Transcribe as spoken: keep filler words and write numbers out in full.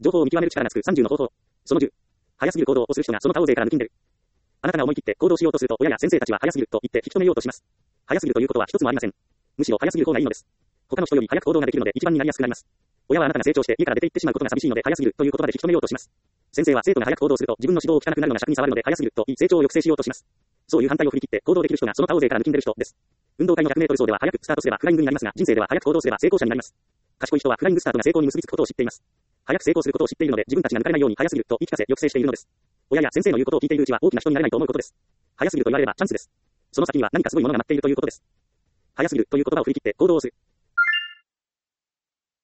情報を見極める力がつくさんじゅうの方法。そのじゅう。早すぎる行動をする人がその他大勢から抜きんでる。あなたが思い切って行動しようとすると、親や先生たちは早すぎると言って引き止めようとします。早すぎるということは一つもありません。むしろ早すぎる方がいいのです。他の人より早く行動ができるので一番になりやすくなります。親はあなたが成長して家から出て行ってしまうことが寂しいので早すぎるという言葉で引き止めようとします。先生は生徒が早く行動すると自分の指導を聞かなくなるのが尺に触るので早すぎると言い成長を抑制しようとします。そういう反対を振り切って行動できる人がその他大勢から抜きんでる人です。運動会のひゃくメートル走では早くスタートすればフライングになりますが、人生では早く行動すれば成功者になります。賢い人はフライングスタートが成功に結びつくことを知っています。早く成功することを知っているので自分たちが抜かれないように早すぎると言い聞かせ抑制しているのです。親や先生の言うことを聞いているうちは大きな人になれないと思うことです。早すぎると言われればチャンスです。その先には何かすごいものが待っているということです。早すぎるという言葉を振り切って行動をする。